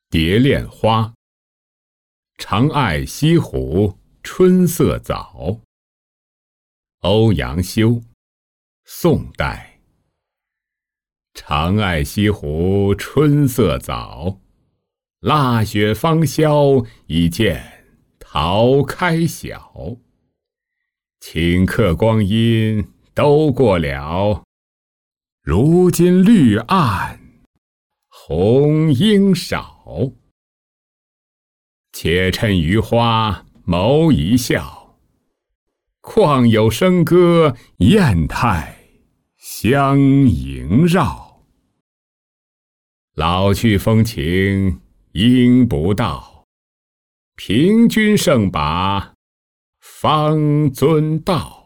蝶恋花。长爱西湖春色早。欧阳修，宋代。长爱西湖春色早，腊雪方消一见桃开晓。顷刻光阴都过了，如今绿岸红英少。且趁余花谋一笑，况有笙歌砚台相萦绕。老去风情应不到，平君胜把方尊道。